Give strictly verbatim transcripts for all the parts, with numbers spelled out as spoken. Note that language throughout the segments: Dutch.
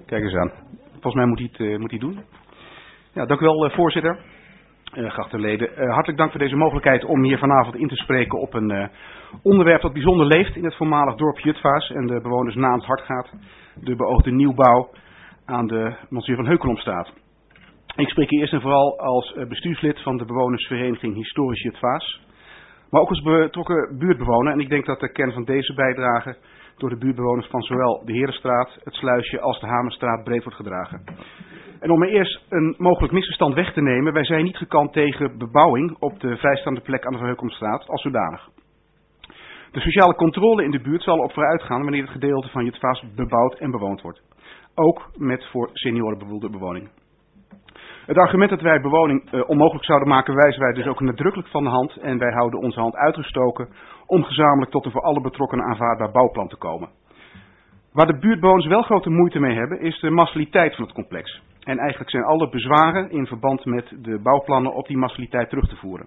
Kijk eens aan. Volgens mij moet hij het, uh, moet hij doen. Ja, dank u wel, uh, voorzitter. Uh, geachte leden, uh, hartelijk dank voor deze mogelijkheid om hier vanavond in te spreken op een uh, onderwerp dat bijzonder leeft in het voormalig dorp Jutphaas en de bewoners na het hart gaat. De beoogde nieuwbouw aan de Monsieur van Heukelomstraat. Ik spreek hier eerst en vooral als uh, bestuurslid van de bewonersvereniging Historisch Jutphaas, maar ook als betrokken buurtbewoner. En ik denk dat de kern van deze bijdrage door de buurtbewoners van zowel de Herenstraat, het Sluisje als de Hamerstraat breed wordt gedragen. En om me eerst een mogelijk misverstand weg te nemen, wij zijn niet gekant tegen bebouwing op de vrijstaande plek aan de Van Heukelomstraat als zodanig. De sociale controle in de buurt zal op vooruit gaan wanneer het gedeelte van Jutphaas bebouwd en bewoond wordt. Ook met voor senioren bedoelde bewoning. Het argument dat wij bewoning uh, onmogelijk zouden maken wijzen wij dus ook nadrukkelijk van de hand en wij houden onze hand uitgestoken om gezamenlijk tot een voor alle betrokkenen aanvaardbaar bouwplan te komen. Waar de buurtbewoners wel grote moeite mee hebben is de massaliteit van het complex. En eigenlijk zijn alle bezwaren in verband met de bouwplannen op die massaliteit terug te voeren.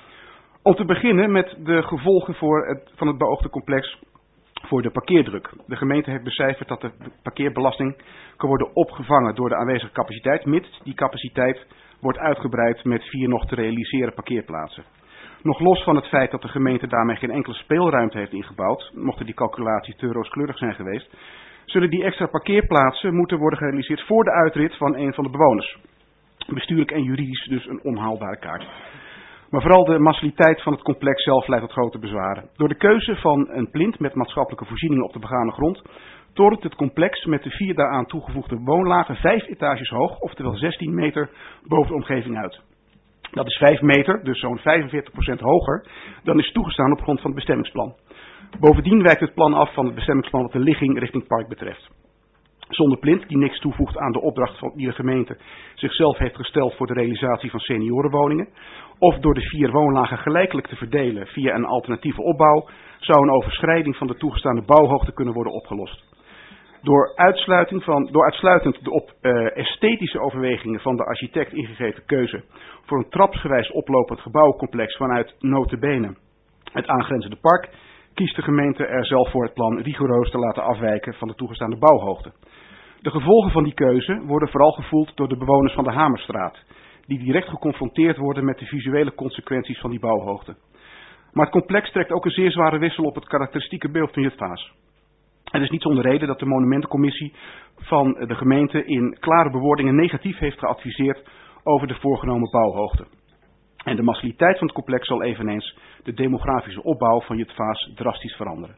Om te beginnen met de gevolgen voor het, van het beoogde complex voor de parkeerdruk. De gemeente heeft becijferd dat de parkeerbelasting kan worden opgevangen door de aanwezige capaciteit, mits die capaciteit wordt uitgebreid met vier nog te realiseren parkeerplaatsen. Nog los van het feit dat de gemeente daarmee geen enkele speelruimte heeft ingebouwd, mochten die calculaties te rooskleurig zijn geweest, zullen die extra parkeerplaatsen moeten worden gerealiseerd voor de uitrit van een van de bewoners. Bestuurlijk en juridisch dus een onhaalbare kaart. Maar vooral de massaliteit van het complex zelf leidt tot grote bezwaren. Door de keuze van een plint met maatschappelijke voorzieningen op de begane grond, torent het complex met de vier daaraan toegevoegde woonlagen vijf etages hoog, oftewel zestien meter boven de omgeving uit. Dat is vijf meter, dus zo'n vijfenveertig procent hoger dan is toegestaan op grond van het bestemmingsplan. Bovendien wijkt het plan af van het bestemmingsplan wat de ligging richting park betreft. Zonder plint, die niks toevoegt aan de opdracht van die de gemeente zichzelf heeft gesteld voor de realisatie van seniorenwoningen, of door de vier woonlagen gelijkelijk te verdelen via een alternatieve opbouw, zou een overschrijding van de toegestaande bouwhoogte kunnen worden opgelost. Door, uitsluiting van, door uitsluitend de op uh, esthetische overwegingen van de architect ingegeven keuze voor een trapsgewijs oplopend gebouwcomplex vanuit nota bene het aangrenzende park, kiest de gemeente er zelf voor het plan rigoureus te laten afwijken van de toegestaande bouwhoogte. De gevolgen van die keuze worden vooral gevoeld door de bewoners van de Hamerstraat, die direct geconfronteerd worden met de visuele consequenties van die bouwhoogte. Maar het complex trekt ook een zeer zware wissel op het karakteristieke beeld van Jutphaas. Het is niet zonder reden dat de monumentencommissie van de gemeente in klare bewoordingen negatief heeft geadviseerd over de voorgenomen bouwhoogte. En de massaliteit van het complex zal eveneens de demografische opbouw van Jutphaas drastisch veranderen.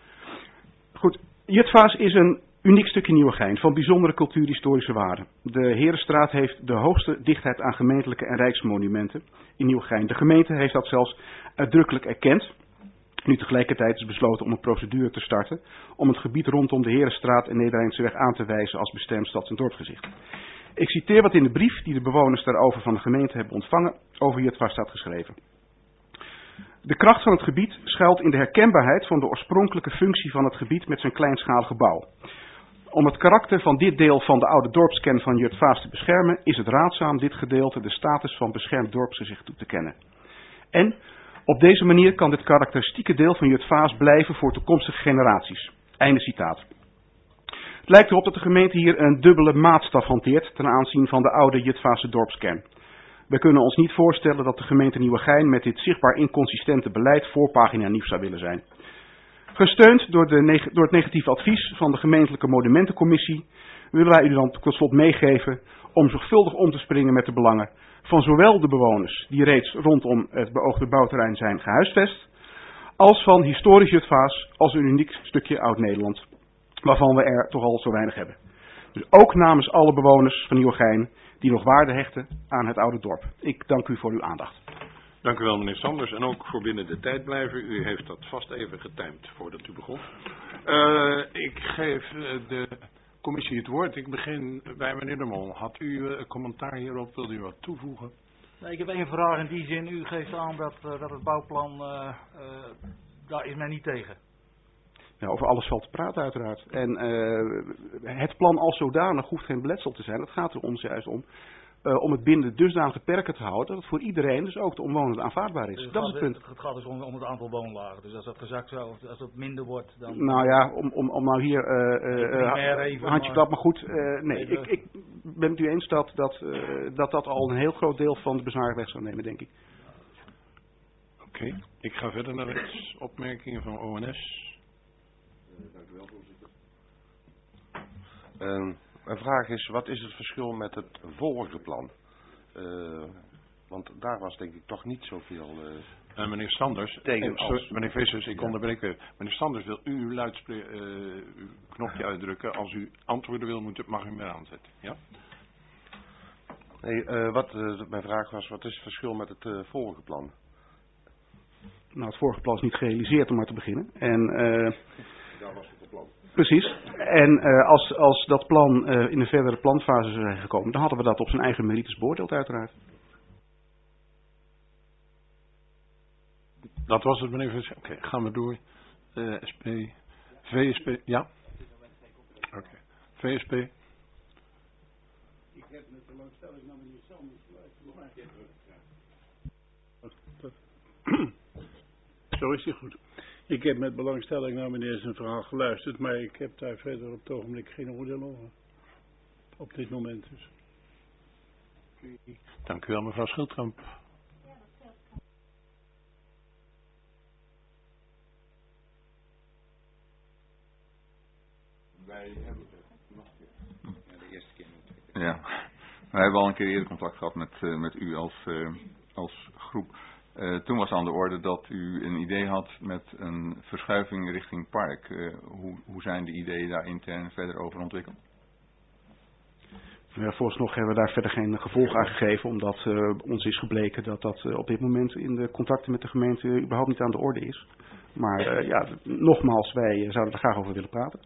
Goed, Jutphaas is een uniek stukje Nieuwegein van bijzondere cultuurhistorische waarde. De Herenstraat heeft de hoogste dichtheid aan gemeentelijke en rijksmonumenten in Nieuwegein. De gemeente heeft dat zelfs uitdrukkelijk erkend. Nu tegelijkertijd is besloten om een procedure te starten om het gebied rondom de Herenstraat en Nederrijnseweg aan te wijzen als bestemd stads- en dorpsgezicht. Ik citeer wat in de brief die de bewoners daarover van de gemeente hebben ontvangen over Jutphaas staat geschreven. De kracht van het gebied schuilt in de herkenbaarheid van de oorspronkelijke functie van het gebied met zijn kleinschalige bouw. Om het karakter van dit deel van de oude dorpskern van Jutphaas te beschermen, is het raadzaam dit gedeelte de status van beschermd dorpsgezicht toe te kennen. En op deze manier kan dit karakteristieke deel van Jutphaas blijven voor toekomstige generaties. Einde citaat. Het lijkt erop dat de gemeente hier een dubbele maatstaf hanteert ten aanzien van de oude Jutphaase dorpskern. Wij kunnen ons niet voorstellen dat de gemeente Nieuwegein met dit zichtbaar inconsistente beleid voorpagina nieuws zou willen zijn. Gesteund door, de neg- door het negatieve advies van de gemeentelijke monumentencommissie willen wij u dan tot slot meegeven om zorgvuldig om te springen met de belangen van zowel de bewoners die reeds rondom het beoogde bouwterrein zijn gehuisvest, als van historisch Jutphaas als een uniek stukje Oud-Nederland, waarvan we er toch al zo weinig hebben. Dus ook namens alle bewoners van Nieuwegein die nog waarde hechten aan het oude dorp. Ik dank u voor uw aandacht. Dank u wel, meneer Sanders. En ook voor binnen de tijd blijven. U heeft dat vast even getimed voordat u begon. Uh, ik geef uh, de commissie het woord. Ik begin bij meneer De Mol. Had u uh, een commentaar hierop? Wilt u wat toevoegen? Nee, ik heb één vraag in die zin. U geeft aan dat, uh, dat het bouwplan, uh, uh, daar is mij niet tegen. Ja, over alles valt te praten uiteraard. En uh, het plan als zodanig hoeft geen beletsel te zijn. Het gaat er ons juist om uh, om het binnen dusdanige perken te houden dat het voor iedereen, dus ook de omwonenden, aanvaardbaar is. Dus dat is het punt. Het, het gaat dus om, om het aantal woonlagen. Dus als dat gezakt zou, of als dat minder wordt, dan... Nou ja, om, om, om nou hier uh, uh, even, handje maar... klap, maar goed, uh, nee, even... ik, ik ben het u eens dat dat, uh, dat dat al een heel groot deel van de bezwaar weg zou nemen, denk ik. Oké, okay. Ik ga verder naar rechts. Opmerkingen van O N S. Uh, dank u wel, voorzitter. Uh, mijn vraag is, wat is het verschil met het vorige plan? Uh, want daar was denk ik toch niet zoveel uh, uh, meneer Sanders, tegen eh, als... Meneer Vissers, ik ja. onderbreek u. Meneer Sanders, wil u uw, luidspre- uh, uw knopje uitdrukken? Als u antwoorden wil, moet, mag u hem weer aanzetten. Ja? Nee, uh, wat uh, mijn vraag was, wat is het verschil met het uh, vorige plan? Nou, het vorige plan is niet gerealiseerd om maar te beginnen. En, uh, Daar was het plan. Precies. En uh, als, als dat plan uh, in een verdere planfase zou zijn gekomen, dan hadden we dat op zijn eigen merites beoordeeld uiteraard. Dat was het, meneer Vissers. Oké, okay, gaan we door. Uh, S P, V S P, ja? Oké, okay. V S P. Ik heb met belangstelling naar meneer Sanders geluisterd. Zo is hij goed. Ik heb met belangstelling naar meneer zijn verhaal geluisterd, maar ik heb daar verder op het ogenblik geen oordeel over. Op dit moment dus. Dank u wel, mevrouw Schildkamp. Wij hebben nog een keer. Ja, de eerste keer nog. Ja, wij hebben al een keer eerder contact gehad met, uh, met u als, uh, als groep. Uh, toen was aan de orde dat u een idee had met een verschuiving richting park. Uh, hoe, hoe zijn de ideeën daar intern verder over ontwikkeld? Ja, vooralsnog hebben we daar verder geen gevolg aan gegeven, omdat uh, ons is gebleken dat dat uh, op dit moment in de contacten met de gemeente überhaupt niet aan de orde is. Maar uh, ja, nogmaals, wij zouden er graag over willen praten.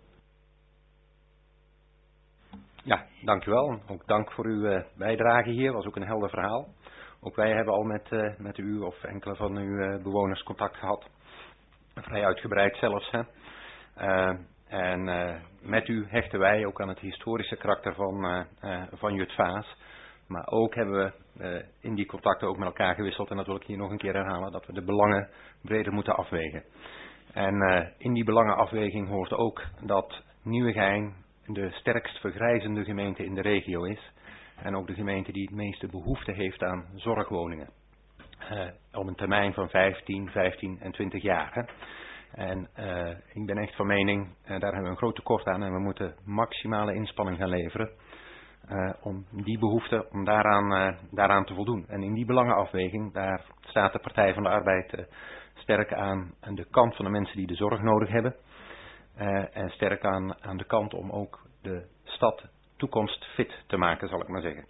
Ja, dank u wel. Ook dank voor uw uh, bijdrage hier. Was ook een helder verhaal. Ook wij hebben al met, uh, met u of enkele van uw uh, bewoners contact gehad. Vrij uitgebreid zelfs. Hè. Uh, en uh, met u hechten wij ook aan het historische karakter van, uh, uh, van Jutphaas. Maar ook hebben we uh, in die contacten ook met elkaar gewisseld. En dat wil ik hier nog een keer herhalen. Dat we de belangen breder moeten afwegen. En uh, in die belangenafweging hoort ook dat Nieuwegein de sterkst vergrijzende gemeente in de regio is. En ook de gemeente die het meeste behoefte heeft aan zorgwoningen. Uh, op een termijn van vijftien, vijftien en twintig jaar. Hè. En uh, ik ben echt van mening, uh, daar hebben we een groot tekort aan. En we moeten maximale inspanning gaan leveren. Uh, om die behoefte, om daaraan, uh, daaraan te voldoen. En in die belangenafweging, daar staat de Partij van de Arbeid uh, sterk aan, aan de kant van de mensen die de zorg nodig hebben. Uh, en sterk aan, aan de kant om ook de stad toekomstfit te maken, zal ik maar zeggen.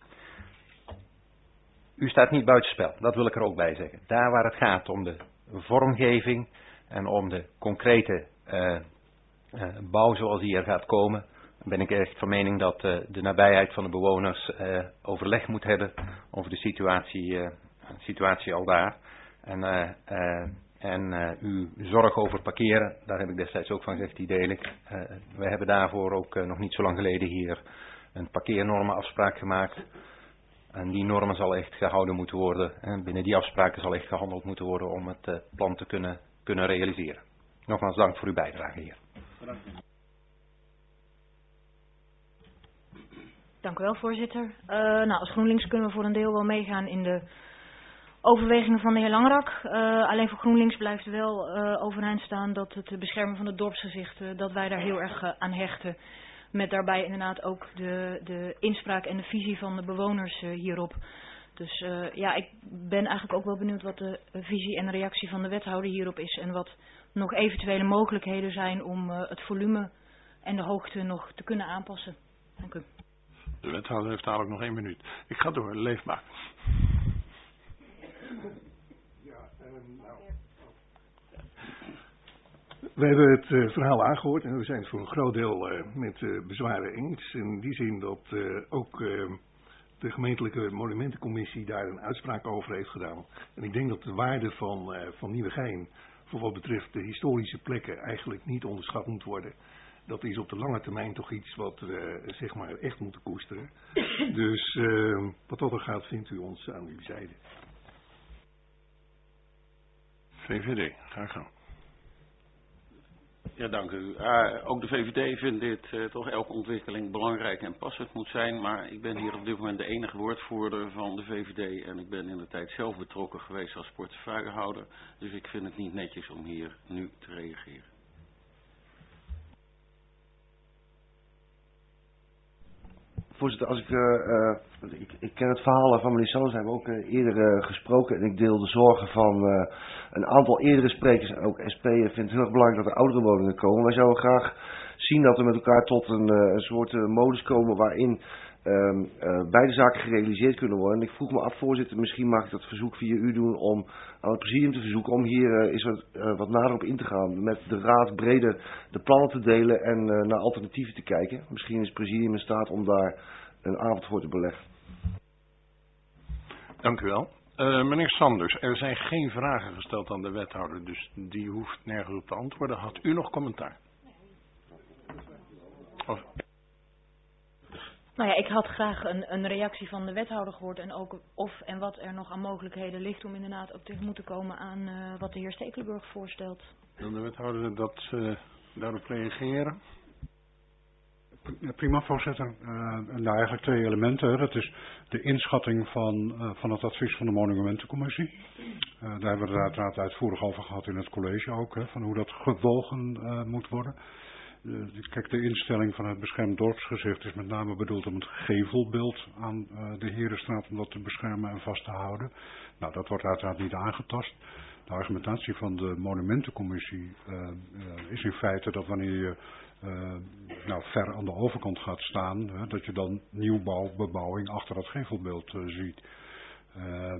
U staat niet buitenspel, dat wil ik er ook bij zeggen. Daar waar het gaat om de vormgeving en om de concrete uh, uh, bouw zoals die er gaat komen, ben ik echt van mening dat uh, de nabijheid van de bewoners uh, overleg moet hebben over de situatie, uh, situatie al daar. En, uh, uh, en uh, uw zorg over parkeren, daar heb ik destijds ook van gezegd, die deel ik. Uh, we hebben daarvoor ook uh, nog niet zo lang geleden hier een parkeernormenafspraak gemaakt. En die normen zal echt gehouden moeten worden. En binnen die afspraken zal echt gehandeld moeten worden om het uh, plan te kunnen, kunnen realiseren. Nogmaals dank voor uw bijdrage hier. Dank u wel, voorzitter. Uh, nou, als GroenLinks kunnen we voor een deel wel meegaan in de overwegingen van de heer Langrak. Uh, alleen voor GroenLinks blijft wel uh, overeind staan dat het beschermen van het dorpsgezicht, uh, dat wij daar heel erg uh, aan hechten. Met daarbij inderdaad ook de, de inspraak en de visie van de bewoners uh, hierop. Dus uh, ja, ik ben eigenlijk ook wel benieuwd wat de visie en de reactie van de wethouder hierop is. En wat nog eventuele mogelijkheden zijn om uh, het volume en de hoogte nog te kunnen aanpassen. Dank u. De wethouder heeft dadelijk nog één minuut. Ik ga door, leefbaar. Ja, um, nou. We hebben het uh, verhaal aangehoord en we zijn het voor een groot deel uh, met uh, bezwaren eens. In die zin dat uh, ook uh, de gemeentelijke monumentencommissie daar een uitspraak over heeft gedaan. En ik denk dat de waarde van, uh, van Nieuwegein voor wat betreft de historische plekken eigenlijk niet onderschat moet worden. dat is op de lange termijn toch iets wat we zeg maar echt moeten koesteren. Dus uh, wat dat er gaat, vindt u ons aan uw zijde. V V D, graag gedaan. Ja, dank u. Uh, ook de V V D vindt dit uh, toch elke ontwikkeling belangrijk en passend moet zijn. Maar ik ben hier op dit moment de enige woordvoerder van de V V D. En ik ben in de tijd zelf betrokken geweest als portefeuillehouder. Dus ik vind het niet netjes om hier nu te reageren. Voorzitter, als ik, uh, uh, ik, ik ken het verhaal van meneer Sanders, hebben we ook uh, eerder uh, gesproken. En ik deel de zorgen van uh, een aantal eerdere sprekers. En ook S P vindt het heel erg belangrijk dat er oudere woningen komen. Wij zouden graag zien dat we met elkaar tot een, uh, een soort uh, modus komen waarin um, uh, beide zaken gerealiseerd kunnen worden. En ik vroeg me af, voorzitter, misschien mag ik dat verzoek via u doen om aan het presidium te verzoeken om hier uh, eens wat, uh, wat nader op in te gaan. Met de raad breder de plannen te delen en uh, naar alternatieven te kijken. Misschien is het presidium in staat om daar een avond voor te beleggen. Dank u wel. Uh, meneer Sanders, er zijn geen vragen gesteld aan de wethouder, dus die hoeft nergens op te antwoorden. Had u nog commentaar? Of... Nou ja, ik had graag een, een reactie van de wethouder gehoord en ook of en wat er nog aan mogelijkheden ligt om inderdaad ook tegemoet te komen aan uh, wat de heer Stekelenburg voorstelt. Wil de wethouder dat uh, daarop reageren? Prima, voorzitter. Uh, nou, eigenlijk twee elementen. Dat is de inschatting van, uh, van het advies van de Monumentencommissie. Uh, daar hebben we het uiteraard uitvoerig over gehad in het college ook, hè, van hoe dat gewogen uh, moet worden. Uh, kijk, de instelling van het beschermd dorpsgezicht is met name bedoeld om het gevelbeeld aan uh, de Herenstraat om dat te beschermen en vast te houden. Nou, dat wordt uiteraard niet aangetast. De argumentatie van de Monumentencommissie uh, uh, is in feite dat wanneer je Uh, nou, ver aan de overkant gaat staan, hè, dat je dan nieuwbouw, bebouwing achter dat gevelbeeld uh, ziet. Uh,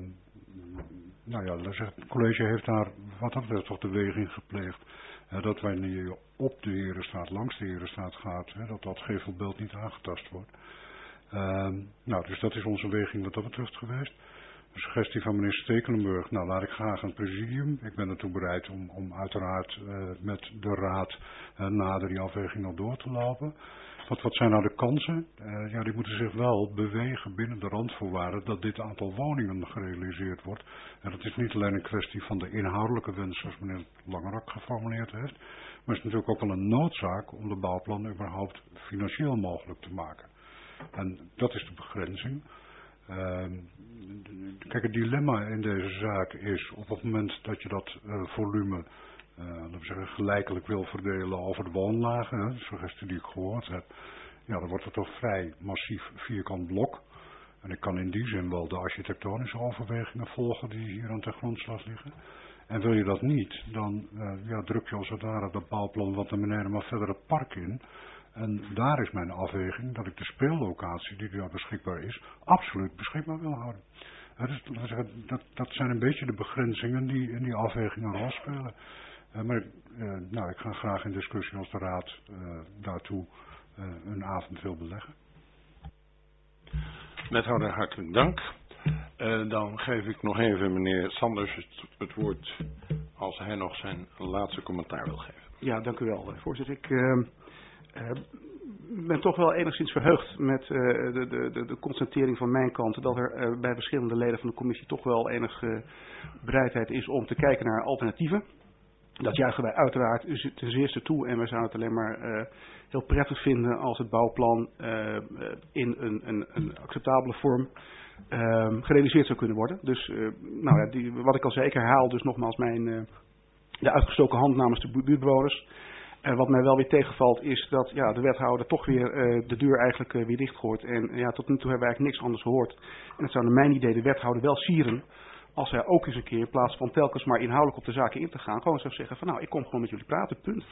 nou ja, het college heeft daar wat dat betreft toch de weging gepleegd. Uh, dat wanneer je op de Herenstraat, langs de Herenstraat gaat, hè, dat dat gevelbeeld niet aangetast wordt. Uh, nou, dus dat is onze weging wat dat betreft geweest. De suggestie van meneer Stekelenburg, nou laat ik graag aan het presidium. Ik ben ertoe bereid om, om uiteraard uh, met de raad uh, nader die afweging nog door te lopen. Wat, wat zijn nou de kansen? Uh, ja, die moeten zich wel bewegen binnen de randvoorwaarden dat dit aantal woningen gerealiseerd wordt. En dat is niet alleen een kwestie van de inhoudelijke wens zoals meneer Langerak geformuleerd heeft. Maar het is natuurlijk ook wel een noodzaak om de bouwplannen überhaupt financieel mogelijk te maken. En dat is de begrenzing. Uh, kijk, het dilemma in deze zaak is op het moment dat je dat uh, volume uh, laten we zeggen, gelijkelijk wil verdelen over de woonlagen, hè, de suggestie die ik gehoord heb, ja, dan wordt het toch vrij massief vierkant blok. En ik kan in die zin wel de architectonische overwegingen volgen die hier aan ten grondslag liggen. En wil je dat niet, dan uh, ja, druk je als het ware dat bouwplan wat naar beneden maar verder het park in. En daar is mijn afweging dat ik de speellocatie die daar beschikbaar is, absoluut beschikbaar wil houden. Uh, dus, dat, dat zijn een beetje de begrenzingen die in die afweging een rol spelen. Uh, maar uh, nou, ik ga graag in discussie als de raad uh, daartoe uh, een avond wil beleggen. Wethouder, hartelijk dank. Uh, dan geef ik nog even meneer Sanders het, het woord als hij nog zijn laatste commentaar wil geven. Ja, dank u wel, voorzitter. Ik uh, uh, ben toch wel enigszins verheugd met uh, de, de, de, de constatering van mijn kant dat er uh, bij verschillende leden van de commissie toch wel enige bereidheid is om te kijken naar alternatieven. Dat juichen wij uiteraard ten zeerste toe en we zouden het alleen maar uh, heel prettig vinden als het bouwplan uh, in een, een, een acceptabele vorm uh, gerealiseerd zou kunnen worden. Dus uh, nou ja, die, wat ik al zei, ik herhaal dus nogmaals mijn uh, de uitgestoken hand namens de bu buurtbewoners. Uh, wat mij wel weer tegenvalt is dat ja, de wethouder toch weer uh, de deur eigenlijk uh, weer dichtgooit. En uh, ja, tot nu toe hebben we eigenlijk niks anders gehoord. En het zou naar mijn idee de wethouder wel sieren als hij ook eens een keer in plaats van telkens maar inhoudelijk op de zaken in te gaan, gewoon zou zeggen van nou, ik kom gewoon met jullie praten, punt.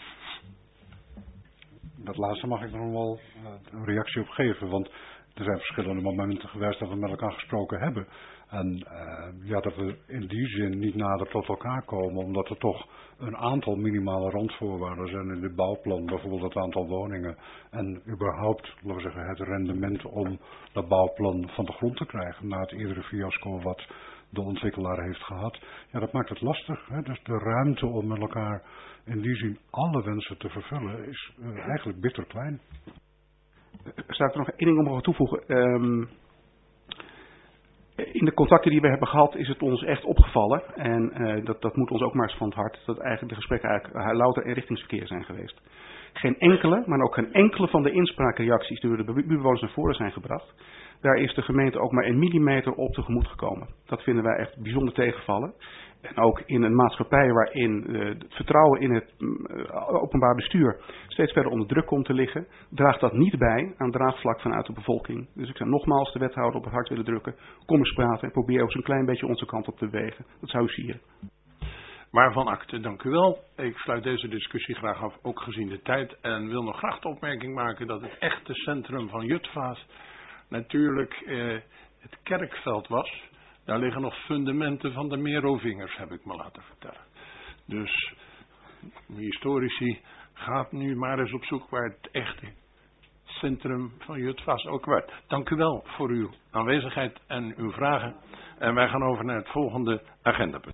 Dat laatste mag ik nog wel uh, een reactie op geven, want er zijn verschillende momenten geweest dat we met elkaar gesproken hebben. En uh, ja, dat we in die zin niet nader tot elkaar komen, omdat er toch een aantal minimale randvoorwaarden zijn in dit bouwplan. Bijvoorbeeld het aantal woningen en überhaupt, laten we zeggen, het rendement om dat bouwplan van de grond te krijgen na het eerdere fiasco wat de ontwikkelaar heeft gehad. Ja, dat maakt het lastig. Hè? Dus de ruimte om met elkaar in die zin alle wensen te vervullen is uh, eigenlijk bitter klein. Zou ik er nog één ding om mogen toevoegen? Um, in de contacten die we hebben gehad is het ons echt opgevallen. En uh, dat, dat moet ons ook maar eens van het hart. Dat eigenlijk de gesprekken eigenlijk uh, louter inrichtingsverkeer zijn geweest. Geen enkele, maar ook geen enkele van de inspraakreacties die door de buurtbewoners naar voren zijn gebracht. Daar is de gemeente ook maar een millimeter op tegemoet gekomen. Dat vinden wij echt bijzonder tegenvallen. En ook in een maatschappij waarin uh, het vertrouwen in het uh, openbaar bestuur steeds verder onder druk komt te liggen, draagt dat niet bij aan draagvlak vanuit de bevolking. Dus ik zou nogmaals de wethouder op het hart willen drukken. Kom eens praten en probeer ook eens een klein beetje onze kant op te bewegen. Dat zou u sieren. Waarvan akte, dank u wel. Ik sluit deze discussie graag af, ook gezien de tijd. En wil nog graag de opmerking maken dat het echte centrum van Jutphaas natuurlijk eh, het kerkveld was. Daar liggen nog fundamenten van de Merovingers, heb ik me laten vertellen. Dus historici, gaat nu maar eens op zoek waar het echte centrum van Jutphaas ook werd. Dank u wel voor uw aanwezigheid en uw vragen. En wij gaan over naar het volgende agendapunt.